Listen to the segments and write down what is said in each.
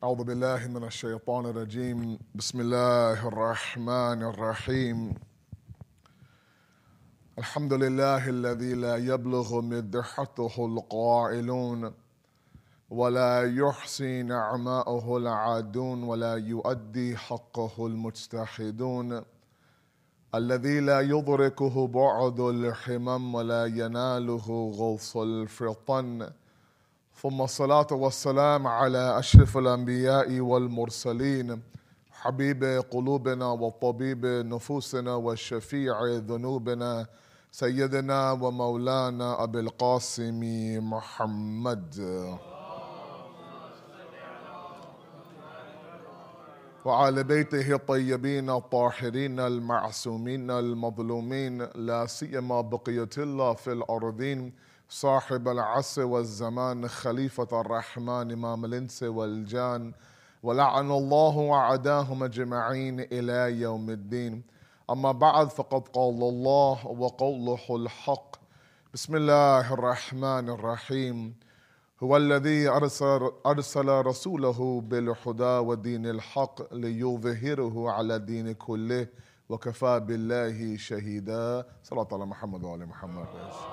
أعوذ بالله من الشيطان الرجيم بسم الله الرحمن الرحيم الحمد لله الذي لا يبلغ مدحته القائلون ولا يحصي نعماءه العادون ولا يؤدي حقه المجتحدون الذي لا يدركه بعد الحمم ولا يناله غوص الفطن ثم الصلاة والسلام على أشرف الأنبياء والمرسلين حبيب قلوبنا وطبيب نفوسنا وشفيع ذنوبنا سيدنا ومولانا أبي القاسم محمد وعلى بيته الطيبين الطاهرين المعصومين المظلومين لا سيما بقية الله في الأرضين صاحب العصر والزمان خليفة الرحمن إمام الإنس والجان ولعن الله وعداهم أجمعين إلى يوم الدين أما بعد فقد قال الله وقوله الحق بسم الله الرحمن الرحيم هو الذي أرسل رسوله بالهدى ودين الحق ليظهره على الدين كله وكفى بالله شهيدا صلى الله على محمد وعلى محمد.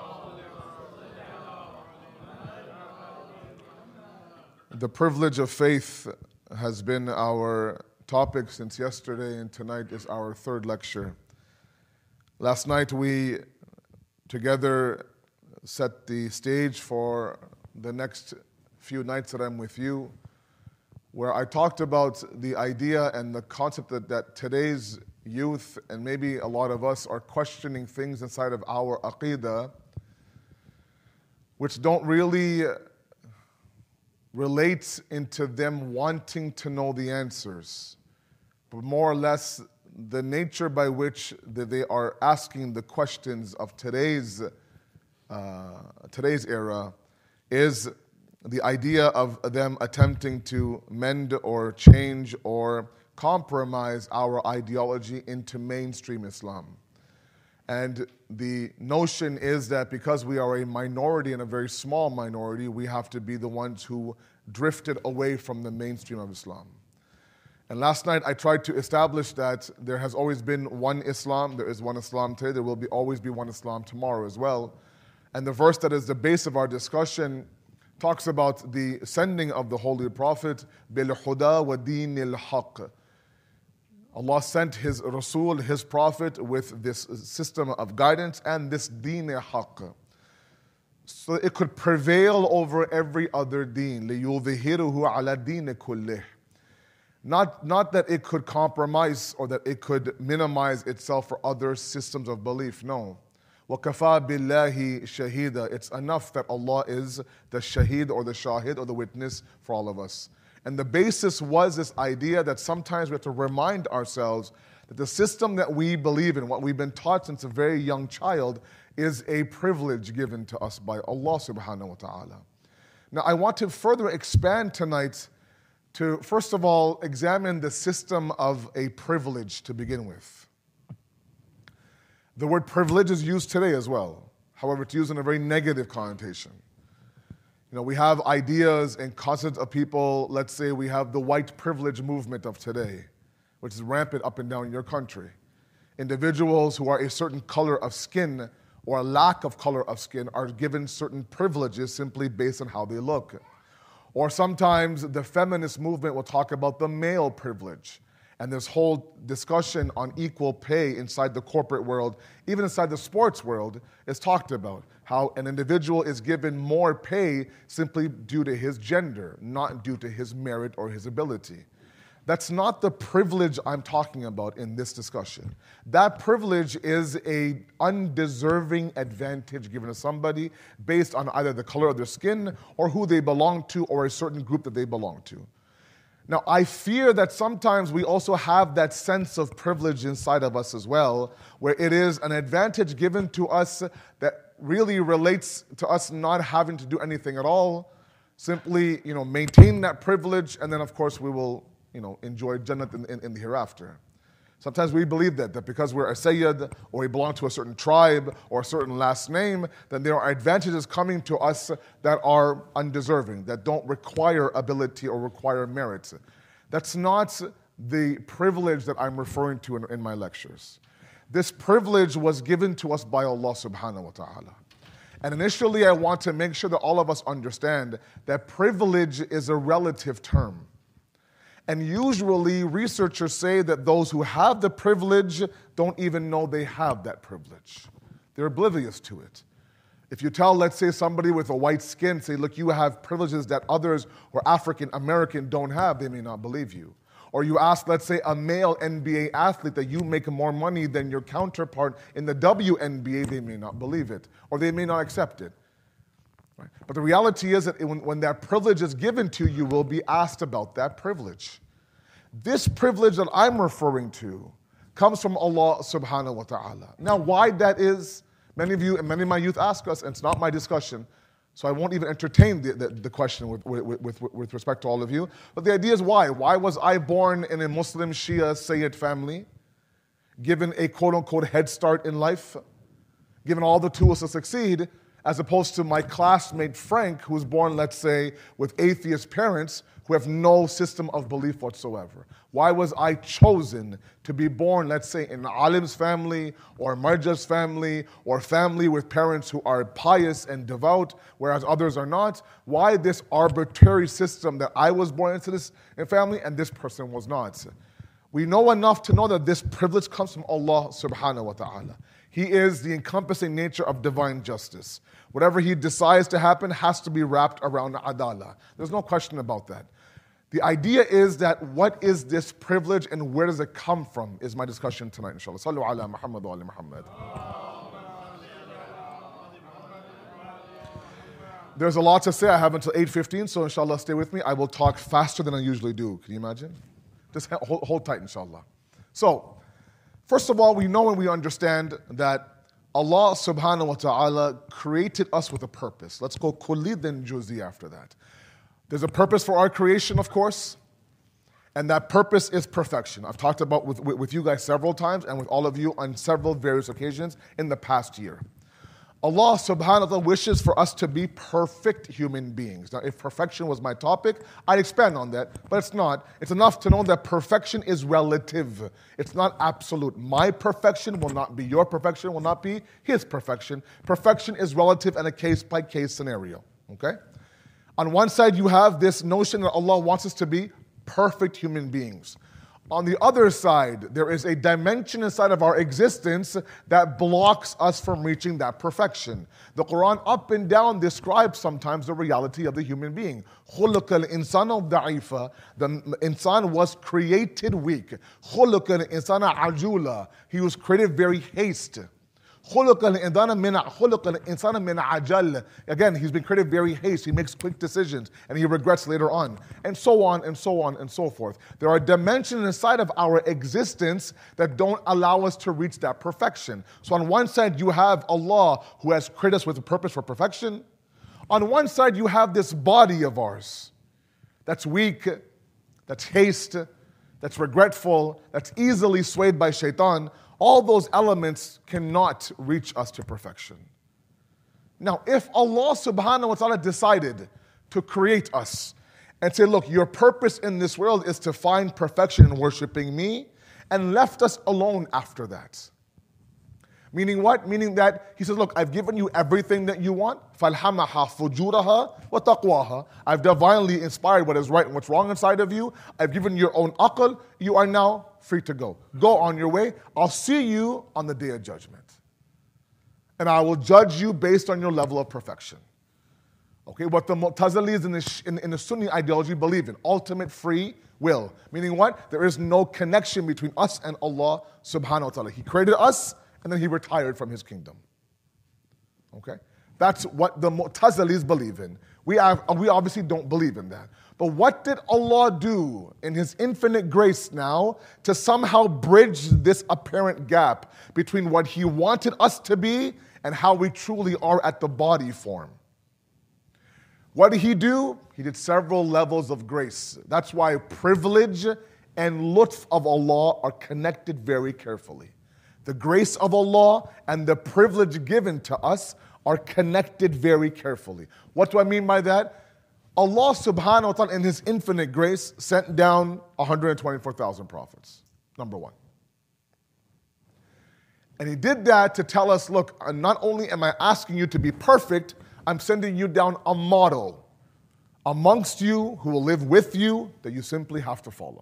The privilege of faith has been our topic since yesterday, and tonight is our third lecture. Last night we together set the stage for the next few nights that I'm with you, where I talked about the idea and the concept that today's youth, and maybe a lot of us, are questioning things inside of our aqidah which don't really relate into them wanting to know the answers, but more or less the nature by which they are asking the questions of today's era is the idea of them attempting to mend or change or compromise our ideology into mainstream Islam. And the notion is that because we are a minority and a very small minority, we have to be the ones who drifted away from the mainstream of Islam. And last night I tried to establish that there has always been one Islam, there is one Islam today, there will always be one Islam tomorrow as well. And the verse that is the base of our discussion talks about the sending of the Holy Prophet, بِالْهُدَى وَدِينِ الْحَقِّ. Allah sent His Rasul, His Prophet, with this system of guidance and this deen haqq, so it could prevail over every other deen. لِيُظْهِرُهُ عَلَى دِينِ كُلِّهِ. Not that it could compromise or that it could minimize itself for other systems of belief, no. وَكَفَى بِاللَّهِ شَهِيدًا. It's enough that Allah is the shaheed or the shahid or the witness for all of us. And the basis was this idea that sometimes we have to remind ourselves that the system that we believe in, what we've been taught since a very young child, is a privilege given to us by Allah subhanahu wa ta'ala. Now I want to further expand tonight to, first of all, examine the system of a privilege to begin with. The word privilege is used today as well. However, it's used in a very negative connotation. You know, we have ideas and concepts of people, let's say we have the white privilege movement of today, which is rampant up and down your country. Individuals who are a certain color of skin or a lack of color of skin are given certain privileges simply based on how they look. Or sometimes the feminist movement will talk about the male privilege. And this whole discussion on equal pay inside the corporate world, even inside the sports world, is talked about. How an individual is given more pay simply due to his gender, not due to his merit or his ability. That's not the privilege I'm talking about in this discussion. That privilege is an undeserving advantage given to somebody based on either the color of their skin or who they belong to or a certain group that they belong to. Now, I fear that sometimes we also have that sense of privilege inside of us as well, where it is an advantage given to us that really relates to us not having to do anything at all, simply, maintain that privilege, and then, of course, we will, enjoy Jannah in the hereafter. Sometimes we believe that because we're a Sayyid or we belong to a certain tribe or a certain last name, then there are advantages coming to us that are undeserving, that don't require ability or require merit. That's not the privilege that I'm referring to in my lectures. This privilege was given to us by Allah subhanahu wa ta'ala. And initially I want to make sure that all of us understand that privilege is a relative term. And usually researchers say that those who have the privilege don't even know they have that privilege. They're oblivious to it. If you tell, let's say, somebody with a white skin, say, look, you have privileges that others who are African American don't have, they may not believe you. Or you ask, let's say, a male NBA athlete that you make more money than your counterpart in the WNBA, they may not believe it, or they may not accept it. Right? But the reality is that when that privilege is given to you, you will be asked about that privilege. This privilege that I'm referring to comes from Allah subhanahu wa ta'ala. Now, why that is, many of you and many of my youth ask us, and it's not my discussion, so I won't even entertain the question with respect to all of you. But the idea is why? Why was I born in a Muslim Shia Sayyid family, given a quote-unquote head start in life, given all the tools to succeed, as opposed to my classmate Frank, who was born, let's say, with atheist parents who have no system of belief whatsoever? Why was I chosen to be born, let's say, in Alim's family, or Marja's family, or family with parents who are pious and devout, whereas others are not? Why this arbitrary system that I was born into this family and this person was not? We know enough to know that this privilege comes from Allah subhanahu wa ta'ala. He is the encompassing nature of divine justice. Whatever He decides to happen has to be wrapped around adala. There's no question about that. The idea is that what is this privilege and where does it come from is my discussion tonight, inshallah. Sallu ala Muhammad wa ala Muhammad. There's a lot to say. I have until 8:15, so inshallah stay with me. I will talk faster than I usually do. Can you imagine? Just hold tight, inshallah. So, first of all, we know and we understand that Allah subhanahu wa ta'ala created us with a purpose. Let's go kulli then juzi after that. There's a purpose for our creation, of course, and that purpose is perfection. I've talked about with you guys several times and with all of you on several various occasions in the past year. Allah subhanahu wa ta'ala wishes for us to be perfect human beings. Now, if perfection was my topic, I'd expand on that, but it's not. It's enough to know that perfection is relative. It's not absolute. My perfection will not be your perfection, will not be His perfection. Perfection is relative and a case-by-case scenario, okay? On one side, you have this notion that Allah wants us to be perfect human beings. On the other side, there is a dimension inside of our existence that blocks us from reaching that perfection. The Quran up and down describes sometimes the reality of the human being. خُلِقَ الْإِنسَانُ ضَعِيفًا. The insan was created weak. خُلِقَ الْإِنسَانَ عَجُولًا. He was created very hasty. خُلِقَ الْإِنسَانَ مِنْ عَجَلٍ. Again, he's been created very hasty. He makes quick decisions and he regrets later on. And so on and so on and so forth. There are dimensions inside of our existence that don't allow us to reach that perfection. So on one side, you have Allah who has created us with a purpose for perfection. On one side, you have this body of ours that's weak, that's hasty, that's regretful, that's easily swayed by shaitan. All those elements cannot reach us to perfection. Now, if Allah subhanahu wa ta'ala decided to create us and say, look, your purpose in this world is to find perfection in worshiping me, and left us alone after that. Meaning what? Meaning that He says, look, I've given you everything that you want. فَالْحَمَهَا فُجُورَهَا وَتَقْوَاهَا. I've divinely inspired what is right and what's wrong inside of you. I've given you your own aql. You are now free to go. Go on your way. I'll see you on the day of judgment. And I will judge you based on your level of perfection. Okay, what the Mu'tazilis in the Sunni ideology believe in, ultimate free will. Meaning what? There is no connection between us and Allah subhanahu wa ta'ala. He created us, and then He retired from His kingdom. Okay? That's what the Mu'tazilis believe in. We obviously don't believe in that. But what did Allah do in His infinite grace now to somehow bridge this apparent gap between what He wanted us to be and how we truly are at the body form? What did He do? He did several levels of grace. That's why privilege and lutf of Allah are connected very carefully. The grace of Allah and the privilege given to us are connected very carefully. What do I mean by that? Allah subhanahu wa ta'ala in His infinite grace sent down 124,000 prophets, number one. And He did that to tell us, look, not only am I asking you to be perfect, I'm sending you down a model amongst you who will live with you that you simply have to follow.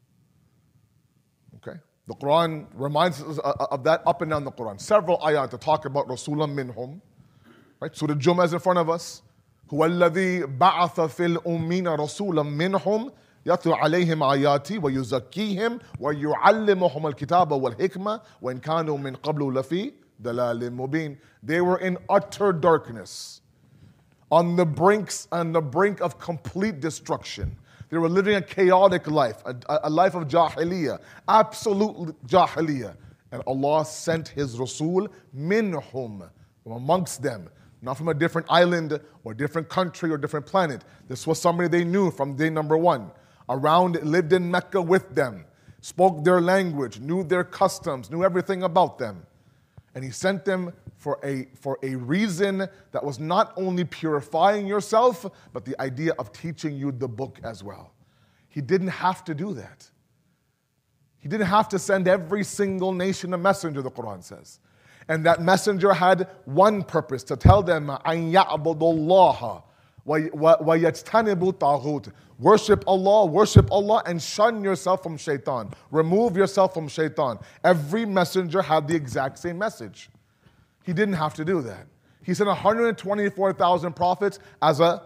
Okay? The Quran reminds us of that up and down the Quran. Several ayat to talk about Rasulam minhum. Right? Surah Jummah is in front of us. هو الذي بعث في الأمين رسولا منهم يتلو عليهم آياتي ويزكيهم ويعلمهم الكتاب والحكمة وإن كانوا من قبل لفي ضلال مبين. They were in utter darkness, on the brink of complete destruction. They were living a chaotic life, a life of jahiliyyah, absolute jahiliyyah. And Allah sent His Rasul minhum, from amongst them. Not from a different island or different country or different planet. This was somebody they knew from day number one. Lived in Mecca with them, spoke their language, knew their customs, knew everything about them. And He sent them for a reason that was not only purifying yourself, but the idea of teaching you the book as well. He didn't have to do that. He didn't have to send every single nation a messenger, the Quran says. And that messenger had one purpose, to tell them, أَن يَعْبُدُوا اللَّهَ وَيَجْتَنِبُوا الطَّاغُوتَ. Worship Allah and shun yourself from shaitan. Remove yourself from shaitan. Every messenger had the exact same message. He didn't have to do that. He sent 124,000 prophets as a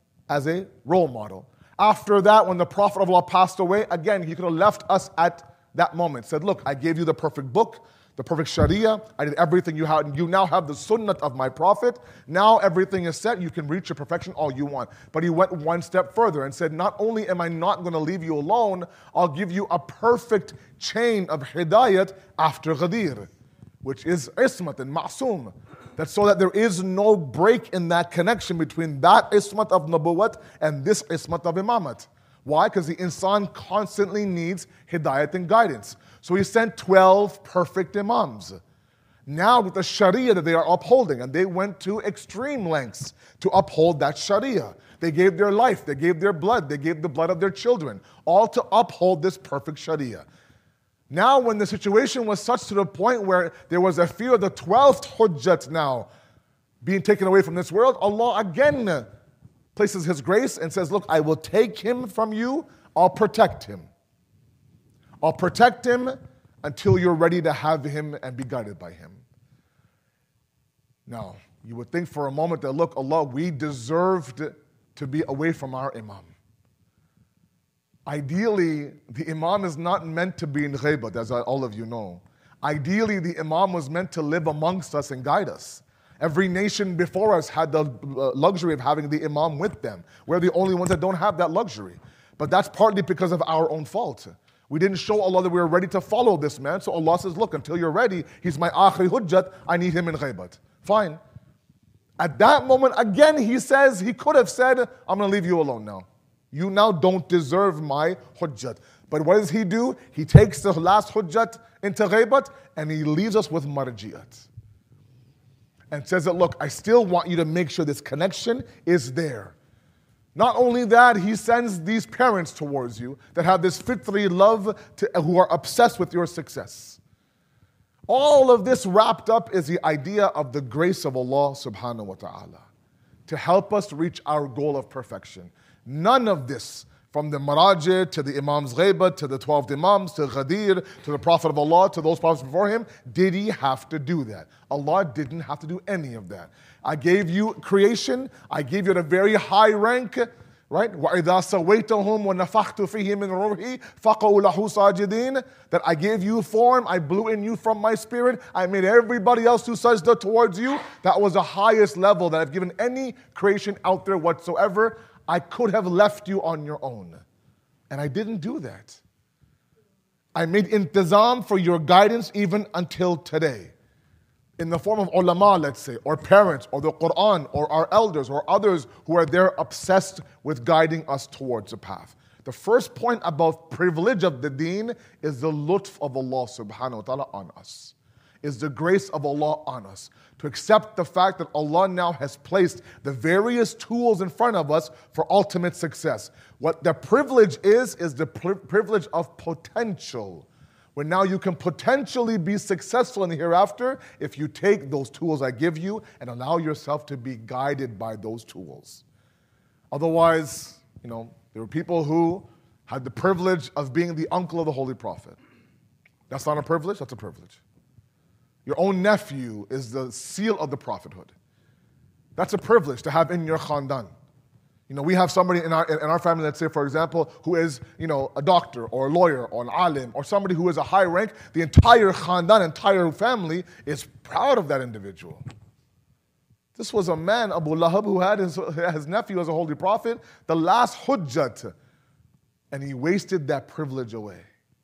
role model. After that, when the Prophet of Allah passed away, again, He could have left us at that moment. Said, look, I gave you the perfect book, the perfect Sharia. I did everything you had. You now have the sunnah of my Prophet. Now everything is set. You can reach your perfection all you want. But He went one step further and said, not only am I not going to leave you alone, I'll give you a perfect chain of hidayat after Ghadir, which is ismat and ma'soom. That's so that there is no break in that connection between that ismat of nabuwat and this ismat of imamat. Why? Because the insan constantly needs hidayat and guidance. So He sent 12 perfect imams. Now with the sharia that they are upholding, and they went to extreme lengths to uphold that sharia. They gave their life, they gave their blood, they gave the blood of their children, all to uphold this perfect sharia. Now when the situation was such to the point where there was a fear of the 12th hujjat now being taken away from this world, Allah again places His grace and says, look, I will take him from you, I'll protect him. I'll protect him until you're ready to have him and be guided by him. Now, you would think for a moment that, look, Allah, we deserved to be away from our imam. Ideally, the imam is not meant to be in ghaibat, as all of you know. Ideally, the imam was meant to live amongst us and guide us. Every nation before us had the luxury of having the imam with them. We're the only ones that don't have that luxury. But that's partly because of our own fault. We didn't show Allah that we were ready to follow this man. So Allah says, look, until you're ready, he's my akhri hujjat, I need him in ghaibat. Fine. At that moment, again, he could have said, I'm going to leave you alone now. You now don't deserve my hujjat. But what does he do? He takes the last hujjat into ghaibat and he leaves us with marjiyat. And says that, look, I still want you to make sure this connection is there. Not only that, He sends these parents towards you that have this fitri love, who are obsessed with your success. All of this wrapped up is the idea of the grace of Allah subhanahu wa ta'ala to help us reach our goal of perfection. None of this, from the Marajih to the Imam's Ghaibat, to the 12 Imams, to Ghadir, to the Prophet of Allah, to those prophets before him, did He have to do that? Allah didn't have to do any of that. I gave you creation, I gave you at a very high rank, right? وَإِذَا سَوَيْتَهُمْ وَنَفَخْتُ فِيهِ مِنْ رُوحِي فَقَعُوا لَهُ سَاجِدِينَ. That I gave you form, I blew in you from my spirit, I made everybody else do sajda towards you. That was the highest level that I've given any creation out there whatsoever. I could have left you on your own. And I didn't do that. I made intizam for your guidance even until today. In the form of ulama, let's say, or parents, or the Quran, or our elders, or others who are there obsessed with guiding us towards a path. The first point about privilege of the deen is the lutf of Allah subhanahu wa ta'ala on us. Is the grace of Allah on us. To accept the fact that Allah now has placed the various tools in front of us for ultimate success. What the privilege is the privilege of potential. Where now you can potentially be successful in the hereafter if you take those tools I give you and allow yourself to be guided by those tools. Otherwise, there were people who had the privilege of being the uncle of the Holy Prophet. That's not a privilege, that's a privilege. Your own nephew is the seal of the prophethood. That's a privilege to have in your khandan. We have somebody in our family, let's say, for example, who is, a doctor or a lawyer or an alim or somebody who is a high rank. The entire khandan, entire family is proud of that individual. This was a man, Abu Lahab, who had his nephew as a holy prophet, the last hujjat, and he wasted that privilege away.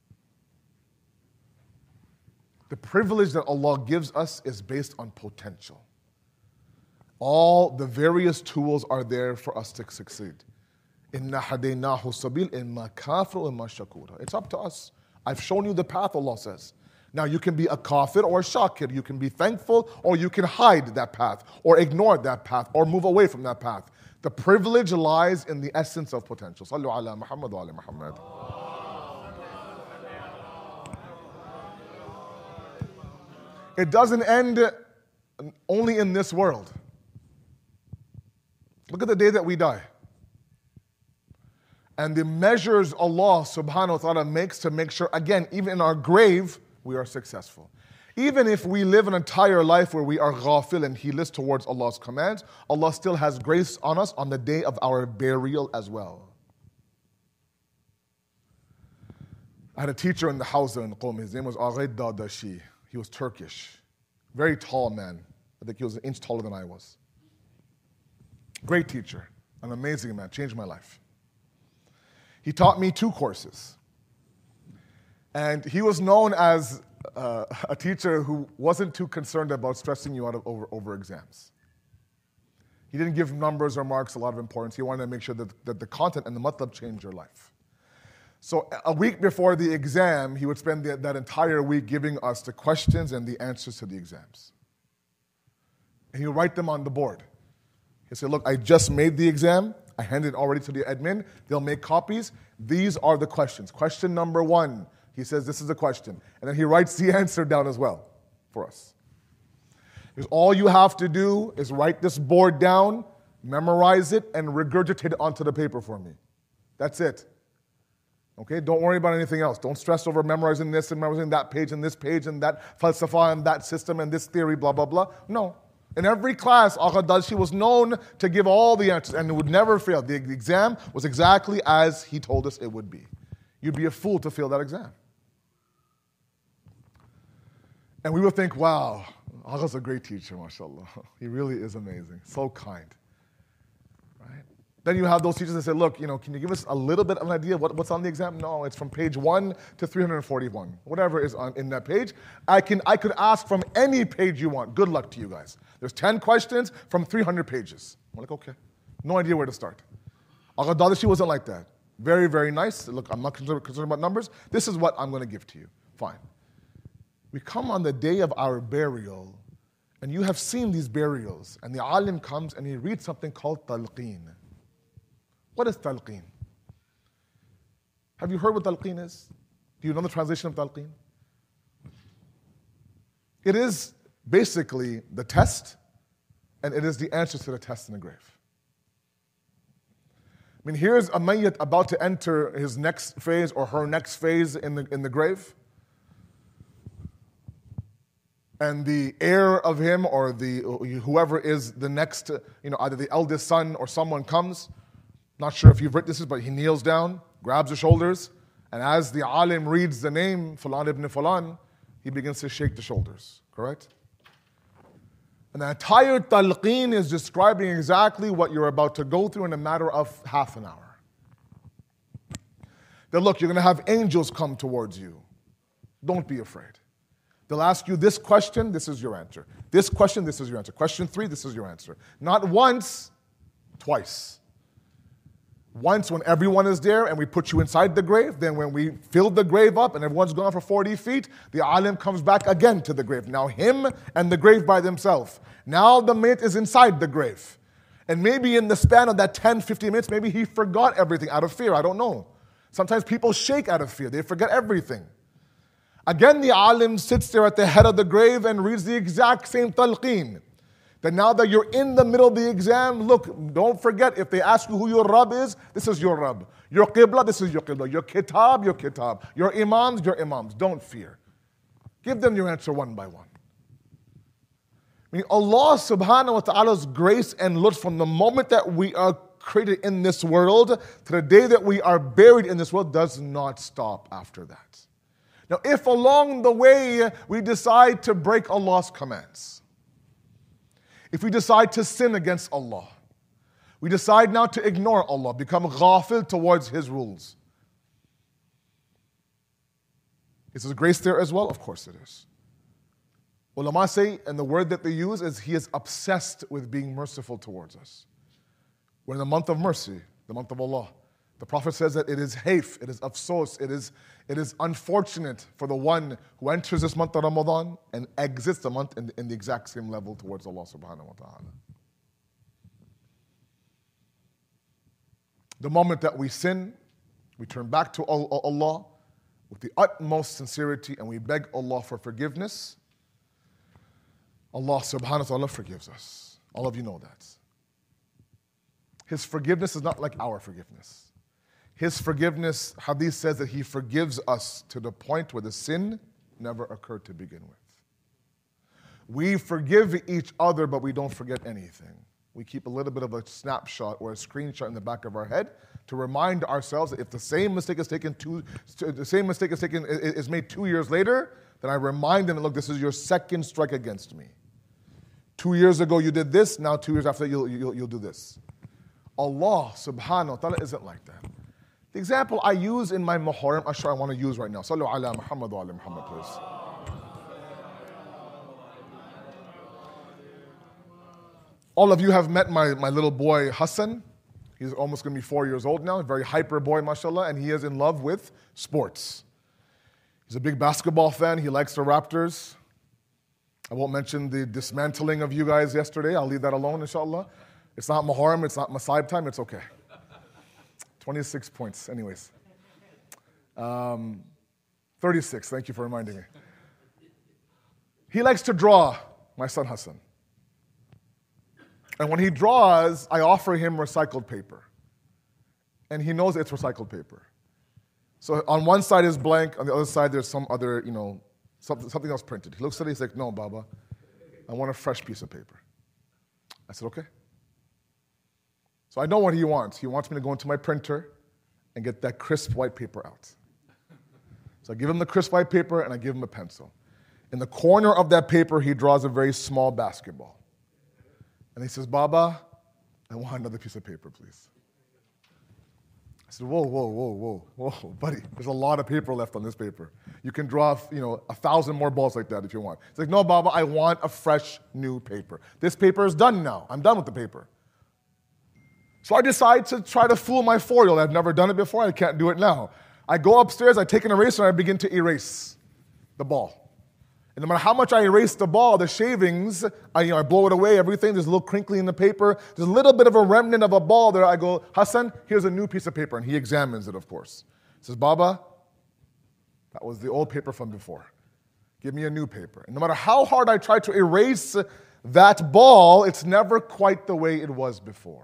The privilege that Allah gives us is based on potential. All the various tools are there for us to succeed. Inna hadaynahu sabil imma kafir wa imma shakura. It's up to us. I've shown you the path, Allah says. Now you can be a kafir or a shakir. You can be thankful or you can hide that path or ignore that path or move away from that path. The privilege lies in the essence of potential. Sallu ala Muhammad wa ala Muhammad. It doesn't end only in this world. Look at the day that we die. And the measures Allah subhanahu wa ta'ala makes to make sure, again, even in our grave, we are successful. Even if we live an entire life where we are ghafil and heedless towards Allah's commands, Allah still has grace on us on the day of our burial as well. I had a teacher in the house in Qom. His name was Aghaid Dadashi. He was Turkish. Very tall man. I think he was an inch taller than I was. Great teacher. An amazing man. Changed my life. He taught me 2 courses. And he was known as a teacher who wasn't too concerned about stressing you out over exams. He didn't give numbers or marks a lot of importance. He wanted to make sure that the content and the matlab changed your life. So a week before the exam, he would spend that entire week giving us the questions and the answers to the exams. And he would write them on the board. He'd say, look, I just made the exam. I handed it already to the admin. They'll make copies. These are the questions. Question number 1. He says, this is the question. And then he writes the answer down as well for us. Because all you have to do is write this board down, memorize it, and regurgitate it onto the paper for me. That's it. Okay, don't worry about anything else. Don't stress over memorizing this and memorizing that page and that falsafa and that system and this theory, blah, blah, blah. No. In every class, Agha Dadashi was known to give all the answers and it would never fail. The exam was exactly as he told us it would be. You'd be a fool to fail that exam. And we would think, wow, Agha's a great teacher, mashallah. He really is amazing. So kind. Right? Then you have those teachers that say, look, can you give us a little bit of an idea of what's on the exam? No, it's from page 1 to 341. Whatever is in that page. I could ask from any page you want. Good luck to you guys. There's 10 questions from 300 pages. I'm like, okay. No idea where to start. Agha Dadashi wasn't like that. Very, very nice. Look, I'm not concerned about numbers. This is what I'm going to give to you. Fine. We come on the day of our burial, and you have seen these burials, and the alim comes and he reads something called talqeen. What is talqeen? Have you heard what talqeen is? Do you know the translation of talqeen? It is basically the test, and it is the answers to the test in the grave. I mean, here's a mayyit about to enter his next phase or her next phase in the grave. And the heir of him or whoever is the next, either the eldest son or someone comes. Not sure if you've read this, but he kneels down, grabs the shoulders, and as the alim reads the name, Fulan ibn Fulan, he begins to shake the shoulders, correct? And the entire talqeen is describing exactly what you're about to go through in a matter of half an hour. Then look, you're going to have angels come towards you. Don't be afraid. They'll ask you this question, this is your answer. This question, this is your answer. Question 3, this is your answer. Not once, twice. Once when everyone is there and we put you inside the grave, then when we fill the grave up and everyone's gone for 40 feet, the alim comes back again to the grave. Now him and the grave by themselves. Now the mate is inside the grave. And maybe in the span of that 10, 15 minutes, maybe he forgot everything out of fear. I don't know. Sometimes people shake out of fear. They forget everything. Again, the alim sits there at the head of the grave and reads the exact same talqeen. That now that you're in the middle of the exam, look, don't forget, if they ask you who your Rabb is, this is your Rabb. Your Qibla, this is your Qibla. Your Kitab, your Kitab. Your Imams, your Imams. Don't fear. Give them your answer one by one. I mean, Allah subhanahu wa ta'ala's grace and lutf from the moment that we are created in this world to the day that we are buried in this world does not stop after that. Now, if along the way we decide to break Allah's commands, if we decide to sin against Allah, we decide now to ignore Allah, become ghafil towards His rules. Is His grace there as well? Of course it is. Ulama say, and the word that they use is He is obsessed with being merciful towards us. We're in the month of mercy, the month of Allah. The Prophet says that it is hayf, it is afsos, it is unfortunate for the one who enters this month of Ramadan and exits the month in the exact same level towards Allah subhanahu wa ta'ala. The moment that we sin, we turn back to Allah with the utmost sincerity and we beg Allah for forgiveness. Allah subhanahu wa ta'ala forgives us. All of you know that. His forgiveness is not like our forgiveness. His forgiveness, hadith says that He forgives us to the point where the sin never occurred to begin with. We forgive each other, but we don't forget anything. We keep a little bit of a snapshot or a screenshot in the back of our head to remind ourselves that if the same mistake is made 2 years later, then I remind them, look, this is your second strike against me. 2 years ago you did this, now 2 years after you'll do this. Allah subhanahu wa ta'ala isn't like that. The example I use in my Muharram Ashar I want to use right now. Sallu ala Muhammad wa ala Muhammad, please. All of you have met my little boy Hassan. He's almost going to be 4 years old now. A very hyper boy, mashallah, and he is in love with sports. He's a big basketball fan. He likes the Raptors. I won't mention the dismantling of you guys yesterday. I'll leave that alone, inshallah. It's not Muharram, it's not Masaib time, it's okay. 26 points, anyways. 36, thank you for reminding me. He likes to draw, my son Hassan. And when he draws, I offer him recycled paper. And he knows it's recycled paper. So on one side is blank, on the other side there's some other, something else printed. He looks at it, he's like, no, Baba, I want a fresh piece of paper. I said, okay. So I know what he wants. He wants me to go into my printer and get that crisp white paper out. So I give him the crisp white paper and I give him a pencil. In the corner of that paper, he draws a very small basketball. And he says, Baba, I want another piece of paper, please. I said, whoa, buddy, there's a lot of paper left on this paper. You can draw, 1,000 more balls like that if you want. He's like, no, Baba, I want a fresh new paper. This paper is done now. I'm done with the paper. So I decide to try to fool my 4-year-old. I've never done it before. I can't do it now. I go upstairs, I take an eraser, and I begin to erase the ball. And no matter how much I erase the ball, the shavings, I blow it away, everything. There's a little crinkly in the paper. There's a little bit of a remnant of a ball there. I go, Hassan, here's a new piece of paper. And he examines it, of course. He says, Baba, that was the old paper from before. Give me a new paper. And no matter how hard I try to erase that ball, it's never quite the way it was before.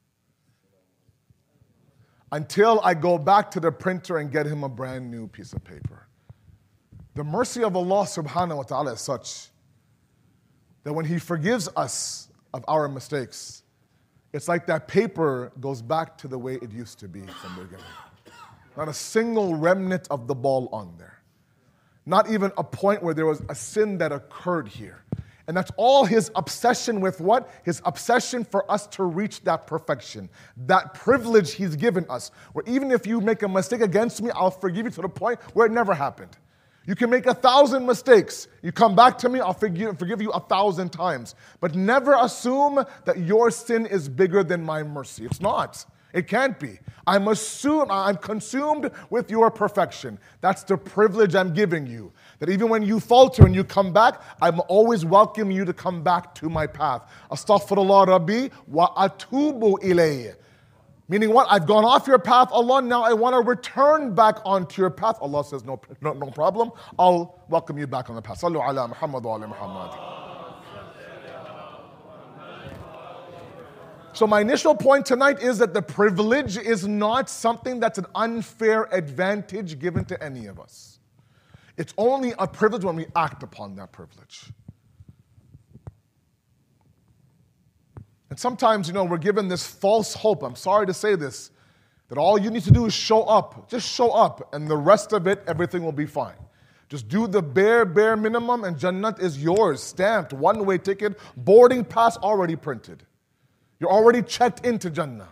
Until I go back to the printer and get him a brand new piece of paper. The mercy of Allah subhanahu wa ta'ala is such that when He forgives us of our mistakes, it's like that paper goes back to the way it used to be from the beginning. Not a single remnant of the ball on there. Not even a point where there was a sin that occurred here. And that's all His obsession with what? His obsession for us to reach that perfection. That privilege He's given us. Where even if you make a mistake against me, I'll forgive you to the point where it never happened. You can make 1,000 mistakes. You come back to me, I'll forgive you 1,000 times. But never assume that your sin is bigger than my mercy. It's not. It can't be. I'm consumed with your perfection. That's the privilege I'm giving you. That even when you falter and you come back, I'm always welcoming you to come back to my path. Astaghfirullah Rabbi wa atubu ilayhi. Meaning what? I've gone off your path, Allah, now I want to return back onto your path. Allah says, no problem. I'll welcome you back on the path. Sallu ala Muhammad wa ala Muhammad. So my initial point tonight is that the privilege is not something that's an unfair advantage given to any of us. It's only a privilege when we act upon that privilege. And sometimes, we're given this false hope, I'm sorry to say this, that all you need to do is show up. Just show up, and the rest of it, everything will be fine. Just do the bare minimum, and Jannat is yours, stamped, one-way ticket, boarding pass already printed. You're already checked into Jannah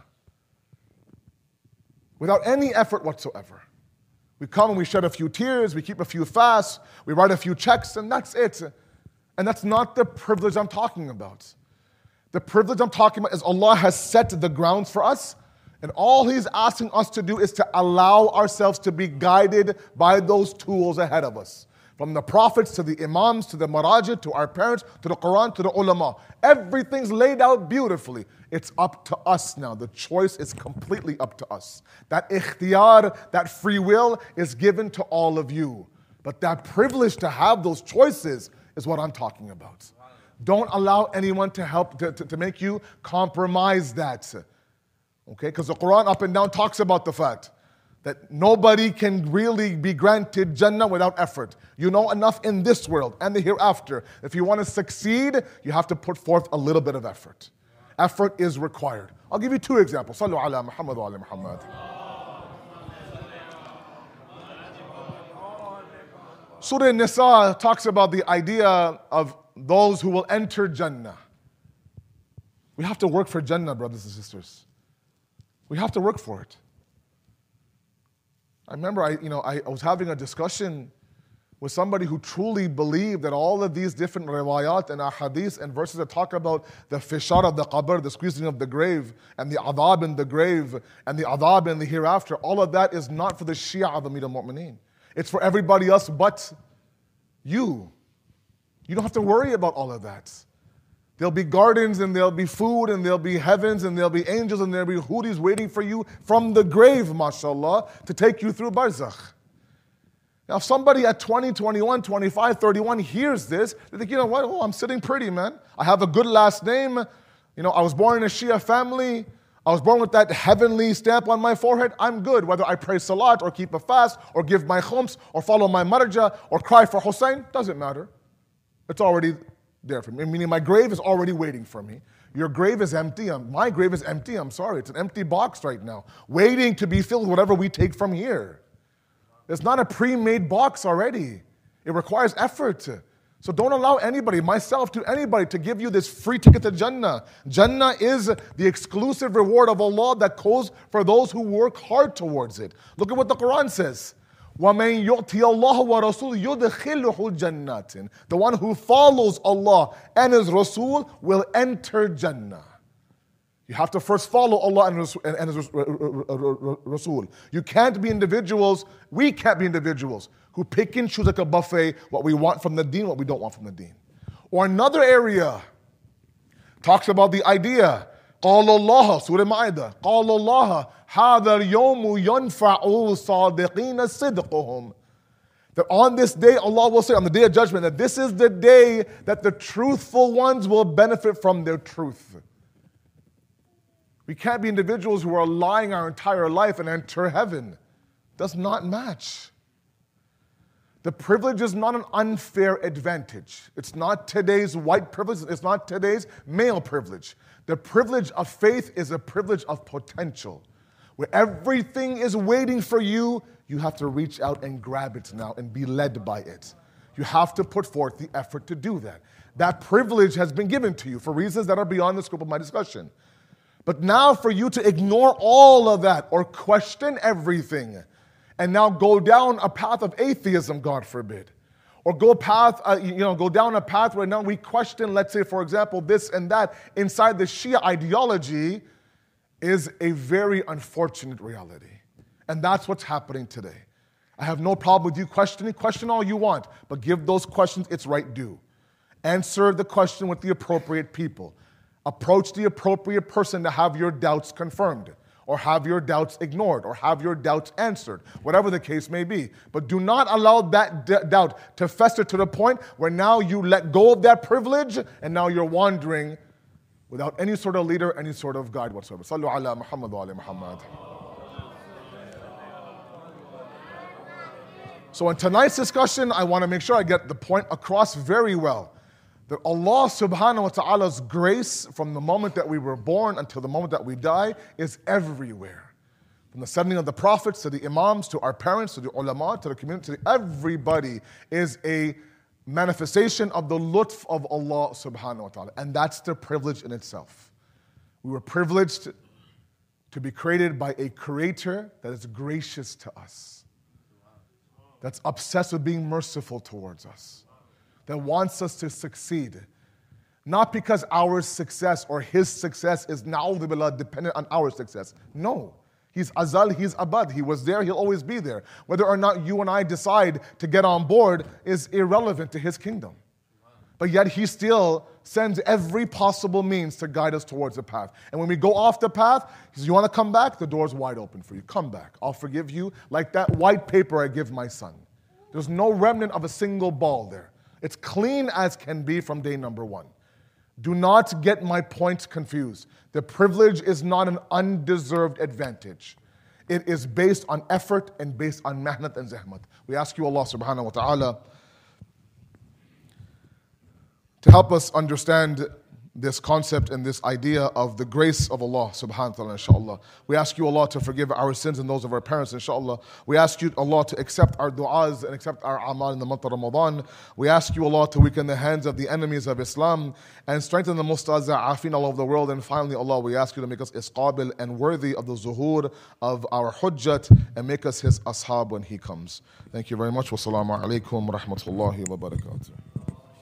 without any effort whatsoever. We come and we shed a few tears, we keep a few fasts, we write a few checks, and that's it. And that's not the privilege I'm talking about. The privilege I'm talking about is Allah has set the grounds for us, and all He's asking us to do is to allow ourselves to be guided by those tools ahead of us. From the prophets to the imams, to the marajid, to our parents, to the Quran, to the ulama. Everything's laid out beautifully. It's up to us now. The choice is completely up to us. That ikhtiyar, that free will is given to all of you. But that privilege to have those choices is what I'm talking about. Don't allow anyone to help, to make you compromise that. Okay, because the Quran up and down talks about the fact that nobody can really be granted Jannah without effort. You know enough in this world and the hereafter. If you want to succeed, you have to put forth a little bit of effort. Effort is required. I'll give you two examples. Sallu ala Muhammad wa ala Muhammad. Surah An-Nisa talks about the idea of those who will enter Jannah. We have to work for Jannah, brothers and sisters. We have to work for it. I remember I was having a discussion with somebody who truly believed that all of these different riwayat and ahadith and verses that talk about the fishar of the qabr, the squeezing of the grave, and the adab in the grave, and the adab in the hereafter, all of that is not for the Shia of Amir al-Mu'mineen. It's for everybody else but you. You don't have to worry about all of that. There'll be gardens, and there'll be food, and there'll be heavens, and there'll be angels, and there'll be houris waiting for you from the grave, mashallah, to take you through barzakh. Now, if somebody at 20, 21, 25, 31 hears this, they think, you know what, oh, I'm sitting pretty, man. I have a good last name. I was born in a Shia family. I was born with that heavenly stamp on my forehead. I'm good, whether I pray salat, or keep a fast, or give my khums, or follow my marja, or cry for Hussein. Doesn't matter. It's already there for me, meaning my grave is already waiting for me. Your grave is empty. My grave is empty. I'm sorry. It's an empty box right now, waiting to be filled with whatever we take from here. It's not a pre-made box already. It requires effort. So don't allow anybody, myself to anybody, to give you this free ticket to Jannah. Jannah is the exclusive reward of Allah that goes for those who work hard towards it. Look at what the Quran says. وَمَن يُؤْتِيَ اللَّهَ وَرَسُولُهُ يُدْخِلْهُ جَنَّاتٍ. The one who follows Allah and His Rasul will enter Jannah. You have to first follow Allah and His Rasul. You can't be individuals, we can't be individuals who pick and choose like a buffet what we want from the deen, what we don't want from the deen. Or another area talks about the idea, قال الله, Surah Ma'idah, قال الله هذا اليوم ينفع صادقين صدقهم. That on this day, Allah will say, on the day of judgment, that this is the day that the truthful ones will benefit from their truth. We can't be individuals who are lying our entire life and enter heaven. Does not match. The privilege is not an unfair advantage. It's not today's white privilege. It's not today's male privilege. The privilege of faith is a privilege of potential. Where everything is waiting for you, you have to reach out and grab it now and be led by it. You have to put forth the effort to do that. That privilege has been given to you for reasons that are beyond the scope of my discussion. But now for you to ignore all of that or question everything and now go down a path of atheism, God forbid, or go down a path where now we question, let's say, for example, this and that inside the Shia ideology, is a very unfortunate reality. And that's what's happening today. I have no problem with you questioning. Question all you want, but give those questions its right due. Answer the question with the appropriate people. Approach the appropriate person to have your doubts confirmed, or have your doubts ignored, or have your doubts answered, whatever the case may be. But do not allow that doubt to fester to the point where now you let go of that privilege and now you're wandering without any sort of leader, any sort of guide whatsoever. Sallu ala Muhammad wa ala Muhammad. So in tonight's discussion, I want to make sure I get the point across very well. That Allah subhanahu wa ta'ala's grace from the moment that we were born until the moment that we die is everywhere. From the sending of the prophets to the imams, to our parents, to the ulama, to the community, everybody is a manifestation of the lutf of Allah subhanahu wa ta'ala. And that's the privilege in itself. We were privileged to be created by a creator that is gracious to us, that's obsessed with being merciful towards us, that wants us to succeed. Not because our success or his success is na'udhu billah dependent on our success. No. He's azal, he's abad. He was there, he'll always be there. Whether or not you and I decide to get on board is irrelevant to his kingdom. But yet he still sends every possible means to guide us towards the path. And when we go off the path, he says, you want to come back? The door's wide open for you. Come back. I'll forgive you like that white paper I give my son. There's no remnant of a single ball there. It's clean as can be from day number one. Do not get my points confused. The privilege is not an undeserved advantage. It is based on effort and based on mehnat and zahmat. We ask you, Allah subhanahu wa ta'ala, to help us understand this concept and this idea of the grace of Allah subhanahu wa ta'ala, inshallah. We ask you, Allah, to forgive our sins and those of our parents, inshallah. We ask you, Allah, to accept our du'as and accept our amal in the month of Ramadan. We ask you, Allah, to weaken the hands of the enemies of Islam and strengthen the mustaza'afin all over the world. And finally, Allah, we ask you to make us isqabil and worthy of the zuhur of our hujjat and make us his ashab when he comes. Thank you very much. Wassalamu alaikum wa rahmatullahi wa barakatuh.